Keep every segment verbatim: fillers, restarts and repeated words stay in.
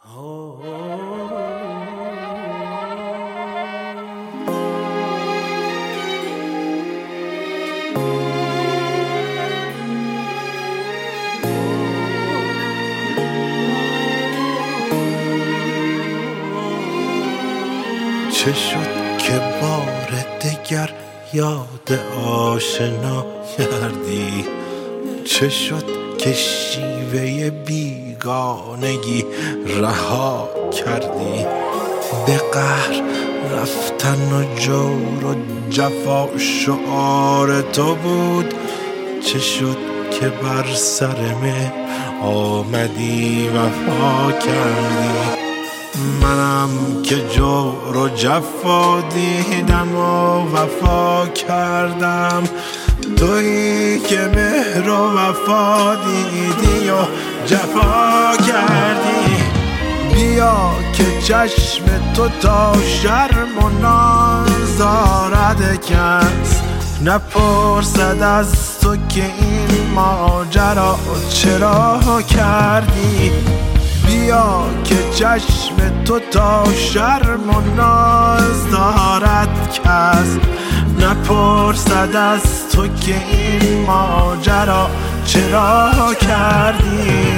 چه شد که بار دگر یاد آشنا کردی؟ چه شد که شیوه بیگانگی رها کردی؟ به قهر رفتن و جور و جفا شعار تو بود. چه شد که بر سر مهر آمدی وفا کردی؟ منم که جور و جفا دیدم و وفا کردم، تویی که مهر و وفا دیدی و جفا کردی. بیا که چشم تو تا شرم و ناز دارد کس نپرسد از تو که این ماجرا چرا کردی. بیا که چشم تو تا شرم و ناز دارد کس نپرسد از تو که این ماجرا چرا کردی.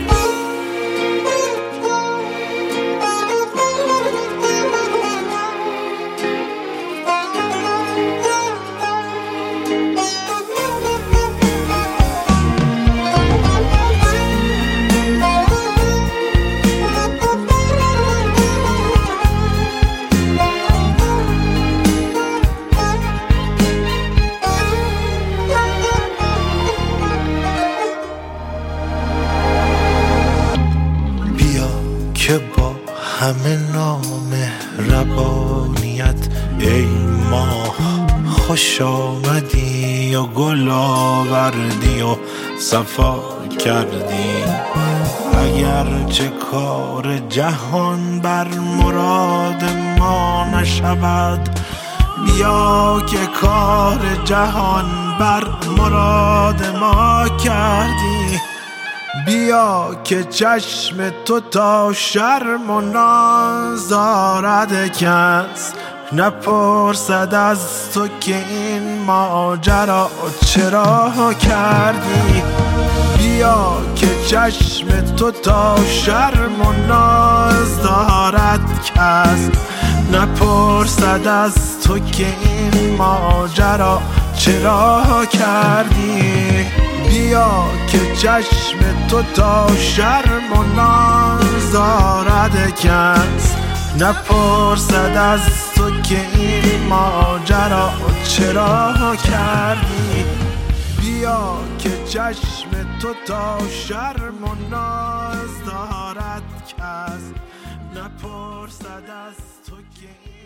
که با همه نامهربانیت ای ماه خوش آمدی و گل آوردی و صفا کردی. اگرچه کار جهان بر مراد ما نشود، بیا که کار جهان بر مراد ما کردی. بیا که چشم تو تا شرم و ناز دارد کس نپرسد از تو که این ماجرا چرا کردی. بیا که چشم تو تا شرم و ناز دارد کس نپرسد از تو که این ماجرا چرا کردی. بیا که چشم تو تا شرم و ناز دارد کس نپرسد از تو که این ماجرا چرا کردی. بیا که چشم تو تا شرم و ناز دارد کس نپرسد از تو که